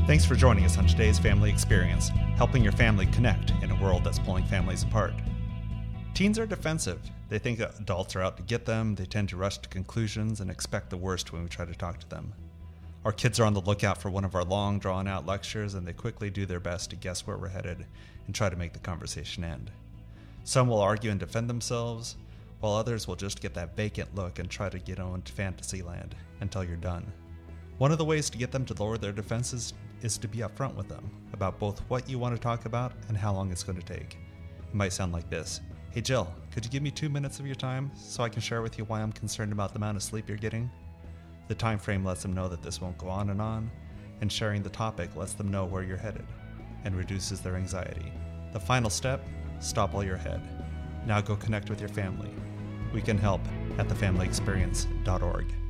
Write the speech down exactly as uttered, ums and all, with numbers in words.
Thanks for joining us on today's Family Experience, helping your family connect in a world that's pulling families apart. Teens are defensive. They think adults are out to get them, they tend to rush to conclusions and expect the worst when we try to talk to them. Our kids are on the lookout for one of our long, drawn-out lectures, and they quickly do their best to guess where we're headed and try to make the conversation end. Some will argue and defend themselves, while others will just get that vacant look and try to get on to fantasy land until you're done. One of the ways to get them to lower their defenses is to be upfront with them about both what you want to talk about and how long it's going to take. It might sound like this. Hey Jill, could you give me two minutes of your time so I can share with you why I'm concerned about the amount of sleep you're getting? The time frame lets them know that this won't go on and on, and sharing the topic lets them know where you're headed and reduces their anxiety. The final step, stop while you're ahead. Now go connect with your family. We can help at the family experience dot org.